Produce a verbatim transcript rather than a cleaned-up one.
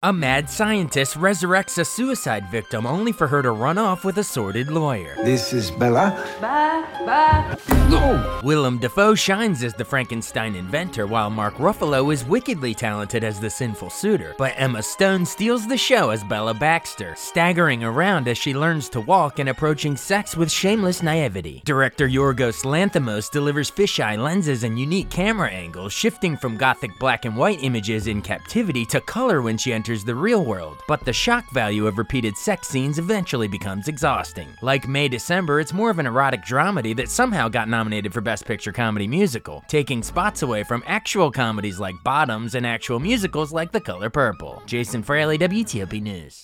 A mad scientist resurrects a suicide victim only for her to run off with a sordid lawyer. This is Bella. Bye, bye. No! Willem Dafoe shines as the Frankenstein inventor, while Mark Ruffalo is wickedly talented as the sinful suitor. But Emma Stone steals the show as Bella Baxter, staggering around as she learns to walk and approaching sex with shameless naivety. Director Yorgos Lanthimos delivers fisheye lenses and unique camera angles, shifting from gothic black and white images in captivity to color when she enters the real world. But the shock value of repeated sex scenes eventually becomes exhausting. Like May December, it's more of an erotic dramedy that somehow got nominated for Best Picture Comedy Musical, taking spots away from actual comedies like Bottoms and actual musicals like The Color Purple. Jason Fraley, W T O P News.